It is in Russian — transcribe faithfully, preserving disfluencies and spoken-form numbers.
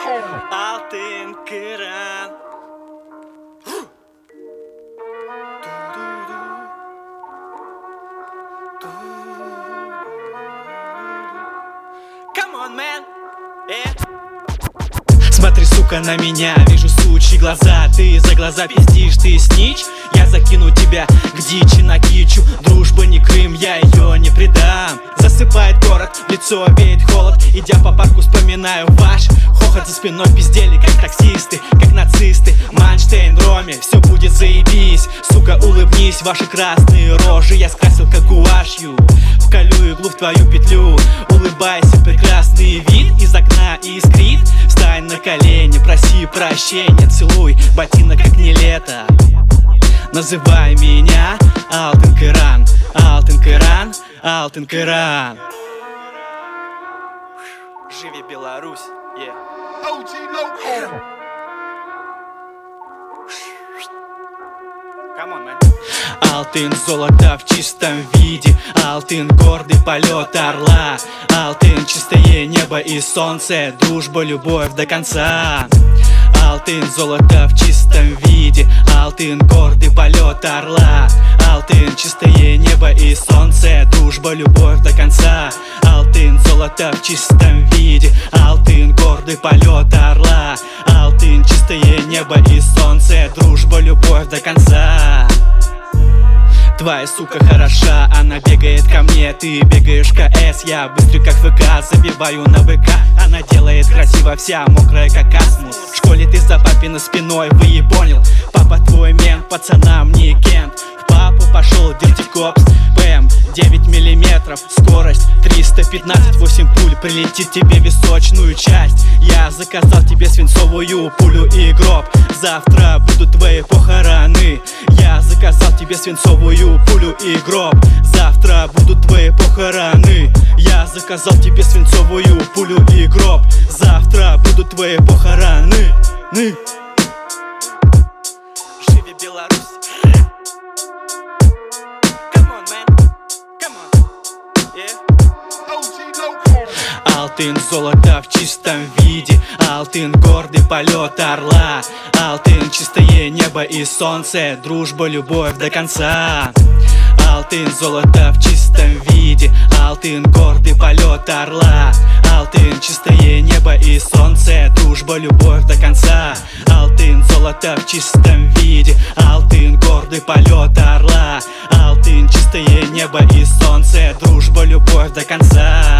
Алтын Кыран. Come on, man. Yeah. Смотри, сука, на меня, вижу сучьи глаза. Ты за глаза пиздишь, ты снич. Я закину тебя к дичи на кичу. Дружба не Крым, я ее не предам. Засыпает город, в лицо веет холод. Идя по парку, вспоминаю ваш хохот за спиной, пиздели, как таксисты, как нацисты. Манштейн, Роме, все будет заебись. Сука, улыбнись, ваши красные рожи я скрасил как гуашью. Вколю иглу в твою петлю. Улыбайся, прекрасный вид из окна искрит. Встань на колени, проси прощения. Целуй ботинок, как не лето. Называй меня Алтын Кыран. Алтын Кыран, Алтын Кыран. Живи Беларусь, yeah. Come on, man. Алтын золото в чистом виде. Алтын гордый полет орла. Алтын чистое небо и солнце. Дружба, любовь до конца. Алтын золото в чистом виде. Алтын гордый полет орла. Алтын чистое небо и солнце. Дружба, любовь до конца. Алтын золото в чистом виде. Алтын гордый полет орла. Алтын чистое небо и солнце. Дружба, любовь до конца. Твоя сука хороша, она бегает ко мне. Ты бегаешь КС, я быстрый как ВК. Забиваю на ВК, она делает красиво, вся мокрая как асмус. В школе ты за папиной спиной, вы и понял. Папа твой мент, пацанам не кент. В папу пошел Dirty Cops. ПМ девять миллиметров, скорость триста пятнадцать, восемь пуль прилетит тебе в височную часть. Я заказал тебе свинцовую пулю и гроб. Завтра будут твои похороны. Я заказал тебе свинцовую пулю и гроб. Завтра будут твои похороны. Я заказал тебе свинцовую пулю и гроб. Завтра будут твои похороны. Ны. Живи Беларусь. Алтын золото в чистом виде. Алтын гордый полет орла. Алтын чистое небо и солнце. Дружба, любовь до конца. Алтын золото в чистом виде. Алтын гордый полет орла. Алтын чистое небо и солнце. Дружба, любовь до конца. Алтын золото в чистом виде. Алтын гордый полет орла. Алтын чистое небо и солнце. Дружба, любовь до конца.